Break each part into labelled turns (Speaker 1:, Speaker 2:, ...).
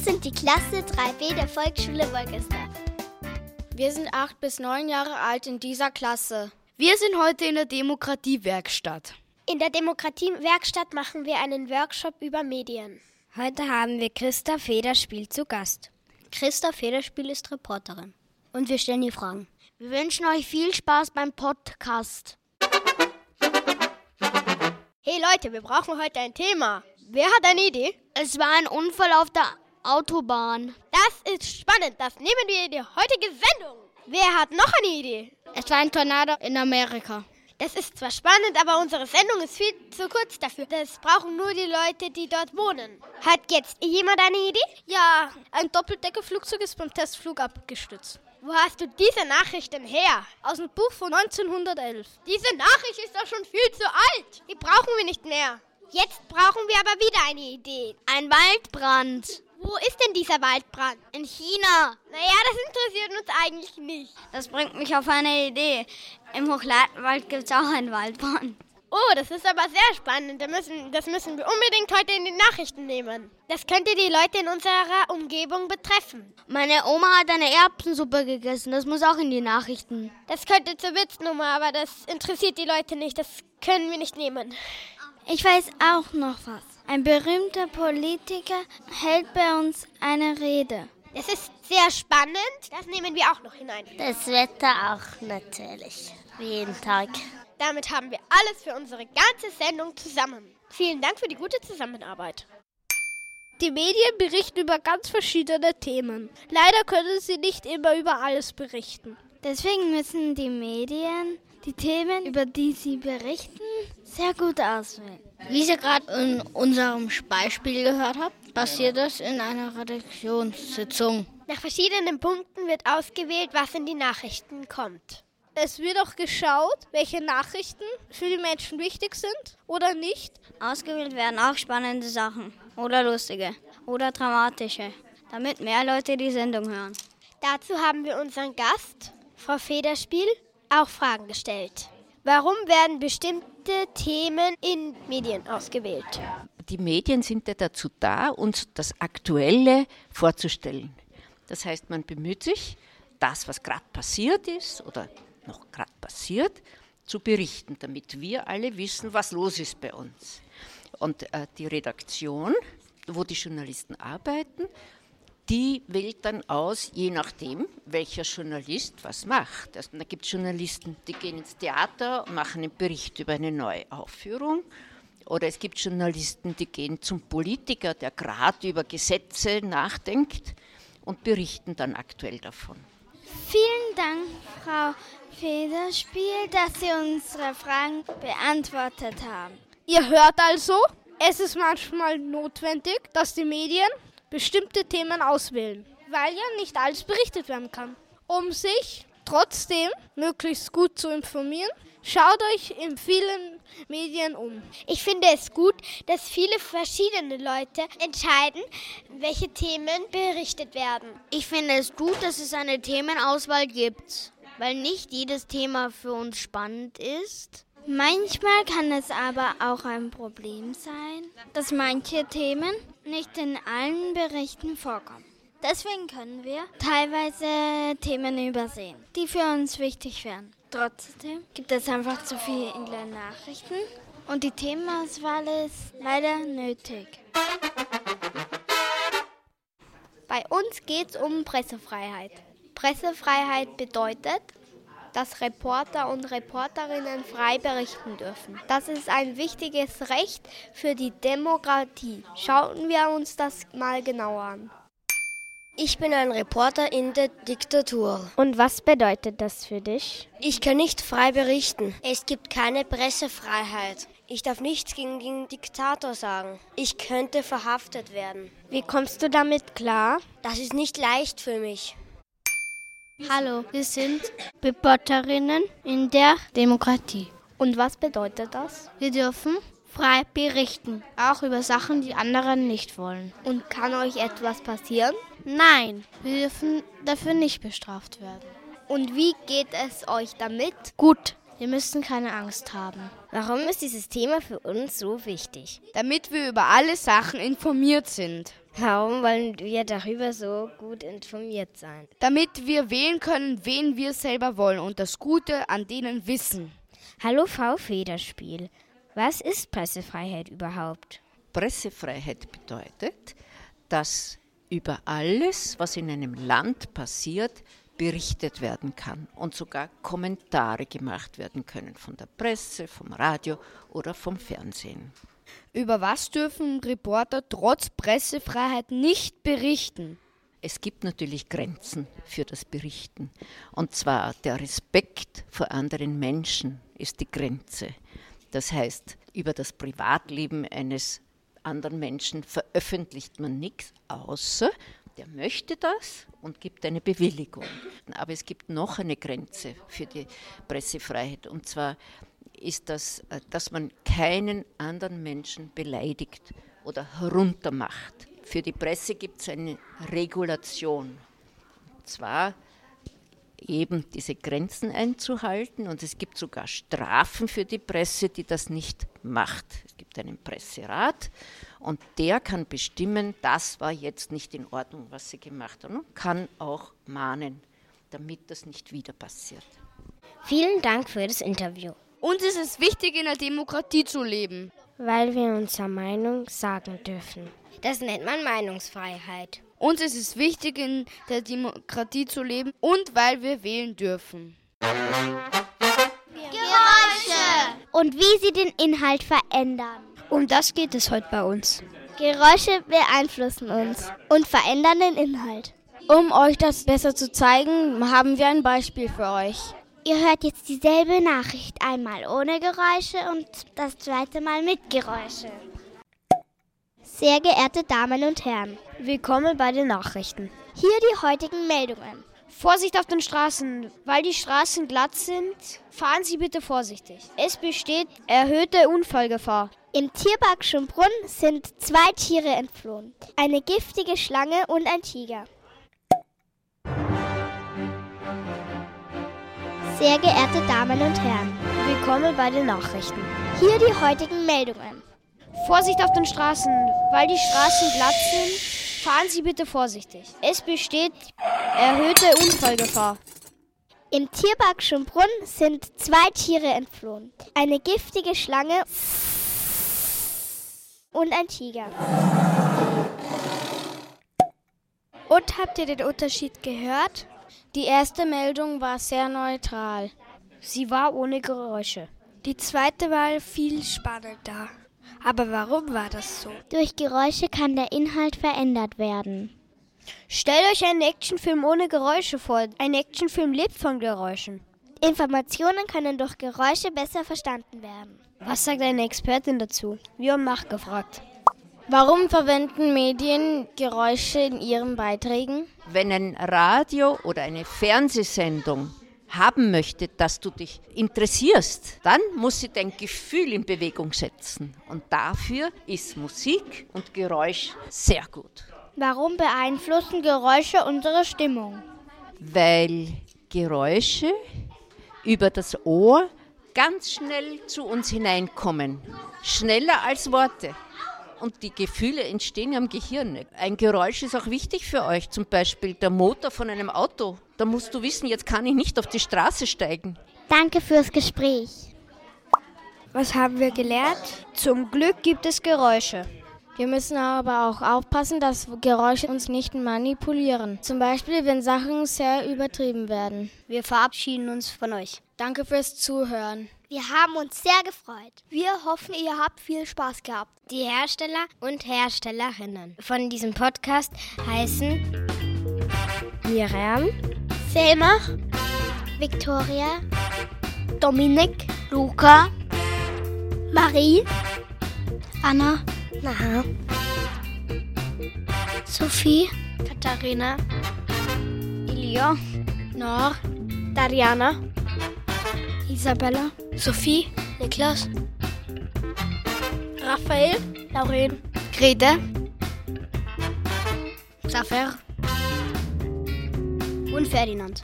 Speaker 1: sind die Klasse 3b der Volksschule Wolgersdorf.
Speaker 2: Wir sind 8 bis 9 Jahre alt in dieser Klasse. Wir sind heute in der Demokratiewerkstatt.
Speaker 1: In der Demokratiewerkstatt machen wir einen Workshop über Medien.
Speaker 3: Heute haben wir Christa Federspiel zu Gast.
Speaker 1: Christa Federspiel ist Reporterin. Und wir stellen ihr Fragen.
Speaker 2: Wir wünschen euch viel Spaß beim Podcast.
Speaker 4: Hey Leute, wir brauchen heute ein Thema. Wer hat eine Idee?
Speaker 2: Es war ein Unfall auf der Autobahn.
Speaker 4: Das ist spannend. Das nehmen wir in die heutige Sendung. Wer hat noch eine Idee?
Speaker 2: Es war ein Tornado in Amerika.
Speaker 4: Das ist zwar spannend, aber unsere Sendung ist viel zu kurz dafür. Das brauchen nur die Leute, die dort wohnen. Hat jetzt jemand eine Idee?
Speaker 5: Ja, ein Doppeldeckerflugzeug ist beim Testflug abgestürzt.
Speaker 4: Wo hast du diese Nachricht denn her?
Speaker 5: Aus dem Buch von 1911.
Speaker 4: Diese Nachricht ist doch schon viel zu alt. Die brauchen wir nicht mehr. Jetzt brauchen wir aber wieder eine Idee.
Speaker 2: Ein Waldbrand.
Speaker 4: Wo ist denn dieser Waldbrand?
Speaker 2: In China.
Speaker 4: Naja, das interessiert uns eigentlich nicht.
Speaker 2: Das bringt mich auf eine Idee. Im Hochleitenwald gibt es auch einen Waldbrand.
Speaker 4: Oh, das ist aber sehr spannend. Das müssen wir unbedingt heute in die Nachrichten nehmen. Das könnte die Leute in unserer Umgebung betreffen.
Speaker 2: Meine Oma hat eine Erbsensuppe gegessen. Das muss auch in die Nachrichten.
Speaker 4: Das könnte zur Witznummer, aber das interessiert die Leute nicht. Das können wir nicht nehmen.
Speaker 3: Ich weiß auch noch was. Ein berühmter Politiker hält bei uns eine Rede.
Speaker 4: Das ist sehr spannend. Das nehmen wir auch noch hinein.
Speaker 1: Das Wetter auch natürlich. Jeden Tag.
Speaker 4: Damit haben wir alles für unsere ganze Sendung zusammen. Vielen Dank für die gute Zusammenarbeit.
Speaker 5: Die Medien berichten über ganz verschiedene Themen. Leider können sie nicht immer über alles berichten.
Speaker 3: Deswegen müssen die Medien die Themen, über die sie berichten, sehr gut auswählen.
Speaker 2: Wie ihr gerade in unserem Beispiel gehört habt, passiert das in einer Redaktionssitzung.
Speaker 4: Nach verschiedenen Punkten wird ausgewählt, was in die Nachrichten kommt.
Speaker 5: Es wird auch geschaut, welche Nachrichten für die Menschen wichtig sind oder nicht.
Speaker 2: Ausgewählt werden auch spannende Sachen oder lustige oder dramatische, damit mehr Leute die Sendung hören.
Speaker 4: Dazu haben wir unseren Gast, Frau Federspiel, auch Fragen gestellt. Warum werden bestimmte Themen in Medien ausgewählt?
Speaker 6: Die Medien sind ja dazu da, uns das Aktuelle vorzustellen. Das heißt, man bemüht sich, das, was gerade passiert ist oder noch gerade passiert, zu berichten, damit wir alle wissen, was los ist bei uns. Und die Redaktion, wo die Journalisten arbeiten, die wählt dann aus, je nachdem, welcher Journalist was macht. Also, da gibt es Journalisten, die gehen ins Theater und machen einen Bericht über eine neue Aufführung. Oder es gibt Journalisten, die gehen zum Politiker, der gerade über Gesetze nachdenkt und berichten dann aktuell davon.
Speaker 3: Vielen Dank, Frau Federspiel, dass Sie unsere Fragen beantwortet haben.
Speaker 5: Ihr hört also, es ist manchmal notwendig, dass die Medien bestimmte Themen auswählen, weil ja nicht alles berichtet werden kann. Um sich trotzdem möglichst gut zu informieren, schaut euch in vielen Medien um.
Speaker 4: Ich finde es gut, dass viele verschiedene Leute entscheiden, welche Themen berichtet werden.
Speaker 2: Ich finde es gut, dass es eine Themenauswahl gibt, weil nicht jedes Thema für uns spannend ist.
Speaker 3: Manchmal kann es aber auch ein Problem sein, dass manche Themen nicht in allen Berichten vorkommen. Deswegen können wir teilweise Themen übersehen, die für uns wichtig wären. Trotzdem gibt es einfach zu viel in den Nachrichten und die Themenauswahl ist leider nötig.
Speaker 4: Bei uns geht es um Pressefreiheit. Pressefreiheit bedeutet, dass Reporter und Reporterinnen frei berichten dürfen. Das ist ein wichtiges Recht für die Demokratie. Schauen wir uns das mal genauer an.
Speaker 7: Ich bin ein Reporter in der Diktatur.
Speaker 4: Und was bedeutet das für dich?
Speaker 7: Ich kann nicht frei berichten. Es gibt keine Pressefreiheit. Ich darf nichts gegen den Diktator sagen. Ich könnte verhaftet werden.
Speaker 4: Wie kommst du damit klar?
Speaker 7: Das ist nicht leicht für mich.
Speaker 2: Hallo, wir sind Reporterinnen in der Demokratie.
Speaker 4: Und was bedeutet das?
Speaker 2: Wir dürfen frei berichten, auch über Sachen, die andere nicht wollen.
Speaker 4: Und kann euch etwas passieren?
Speaker 2: Nein, wir dürfen dafür nicht bestraft werden.
Speaker 4: Und wie geht es euch damit?
Speaker 2: Gut, wir müssen keine Angst haben.
Speaker 7: Warum ist dieses Thema für uns so wichtig?
Speaker 2: Damit wir über alle Sachen informiert sind.
Speaker 7: Warum wollen wir darüber so gut informiert sein?
Speaker 8: Damit wir wählen können, wen wir selber wollen und das Gute an denen wissen.
Speaker 1: Hallo Frau Federspiel. Was ist Pressefreiheit überhaupt?
Speaker 6: Pressefreiheit bedeutet, dass über alles, was in einem Land passiert, berichtet werden kann und sogar Kommentare gemacht werden können von der Presse, vom Radio oder vom Fernsehen.
Speaker 8: Über was dürfen Reporter trotz Pressefreiheit nicht berichten?
Speaker 6: Es gibt natürlich Grenzen für das Berichten. Und zwar der Respekt vor anderen Menschen ist die Grenze. Das heißt, über das Privatleben eines anderen Menschen veröffentlicht man nichts, außer der möchte das und gibt eine Bewilligung. Aber es gibt noch eine Grenze für die Pressefreiheit. Und zwar ist das, dass man keinen anderen Menschen beleidigt oder heruntermacht. Für die Presse gibt es eine Regulation. Und zwar eben diese Grenzen einzuhalten. Und es gibt sogar Strafen für die Presse, die das nicht macht. Es gibt einen Presserat und der kann bestimmen, das war jetzt nicht in Ordnung, was sie gemacht haben. Und kann auch mahnen, damit das nicht wieder passiert.
Speaker 1: Vielen Dank für das Interview.
Speaker 8: Uns ist es wichtig, in der Demokratie zu leben.
Speaker 1: Weil wir unsere Meinung sagen dürfen.
Speaker 7: Das nennt man Meinungsfreiheit.
Speaker 8: Uns ist es wichtig, in der Demokratie zu leben und weil wir wählen dürfen.
Speaker 3: Geräusche! Und wie sie den Inhalt verändern.
Speaker 1: Um das geht es heute bei uns.
Speaker 3: Geräusche beeinflussen uns und verändern den Inhalt.
Speaker 5: Um euch das besser zu zeigen, haben wir ein Beispiel für euch.
Speaker 3: Ihr hört jetzt dieselbe Nachricht einmal ohne Geräusche und das zweite Mal mit Geräusche. Sehr geehrte Damen und Herren,
Speaker 1: Willkommen bei den Nachrichten.
Speaker 3: hier die heutigen Meldungen.
Speaker 1: Vorsicht auf den Straßen. Weil die Straßen glatt sind, fahren Sie bitte vorsichtig. Es besteht erhöhte Unfallgefahr.
Speaker 3: Im Tierpark Schönbrunn sind 2 Tiere entflohen. Eine giftige Schlange und ein Tiger. Sehr geehrte Damen und Herren,
Speaker 1: Willkommen bei den Nachrichten.
Speaker 3: hier die heutigen Meldungen.
Speaker 1: Vorsicht auf den Straßen. Weil die Straßen glatt sind, fahren Sie bitte vorsichtig. Es besteht erhöhte Unfallgefahr.
Speaker 3: Im Tierpark Schönbrunn sind 2 Tiere entflohen. Eine giftige Schlange und ein Tiger.
Speaker 5: Und habt ihr den Unterschied gehört? Die erste Meldung war sehr neutral.
Speaker 1: Sie war ohne Geräusche.
Speaker 5: Die zweite war viel spannender. Aber warum war das so?
Speaker 3: Durch Geräusche kann der Inhalt verändert werden.
Speaker 1: Stellt euch einen Actionfilm ohne Geräusche vor. Ein Actionfilm lebt von Geräuschen.
Speaker 3: Informationen können durch Geräusche besser verstanden werden.
Speaker 1: Was sagt eine Expertin dazu? Wir haben nachgefragt.
Speaker 5: Warum verwenden Medien Geräusche in ihren Beiträgen?
Speaker 6: Wenn ein Radio oder eine Fernsehsendung haben möchte, dass du dich interessierst, dann muss sie dein Gefühl in Bewegung setzen. Und dafür ist Musik und Geräusch sehr gut.
Speaker 3: Warum beeinflussen Geräusche unsere Stimmung?
Speaker 6: Weil Geräusche über das Ohr ganz schnell zu uns hineinkommen. Schneller als Worte. Und die Gefühle entstehen am Gehirn. Ein Geräusch ist auch wichtig für euch, zum Beispiel der Motor von einem Auto. Da musst du wissen, jetzt kann ich nicht auf die Straße steigen.
Speaker 3: Danke fürs Gespräch.
Speaker 5: Was haben wir gelernt?
Speaker 1: Zum Glück gibt es Geräusche.
Speaker 5: Wir müssen aber auch aufpassen, dass Geräusche uns nicht manipulieren. Zum Beispiel, wenn Sachen sehr übertrieben werden.
Speaker 1: Wir verabschieden uns von euch.
Speaker 5: Danke fürs Zuhören.
Speaker 3: Wir haben uns sehr gefreut.
Speaker 4: Wir hoffen, ihr habt viel Spaß gehabt.
Speaker 1: Die Hersteller und Herstellerinnen von diesem Podcast heißen Miriam,
Speaker 3: Selma, Victoria,
Speaker 1: Dominik,
Speaker 3: Luca, Marie,
Speaker 1: Anna,
Speaker 3: Naha, Sophie,
Speaker 1: Katharina,
Speaker 3: Ilio,
Speaker 1: Nor, Dariana,
Speaker 3: Isabella,
Speaker 1: Sophie, Niklas,
Speaker 3: Raphael,
Speaker 1: Lauren, Grete,
Speaker 3: Xaver
Speaker 1: und Ferdinand.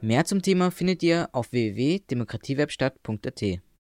Speaker 9: Mehr zum Thema findet ihr auf www.demokratiewerkstatt.at.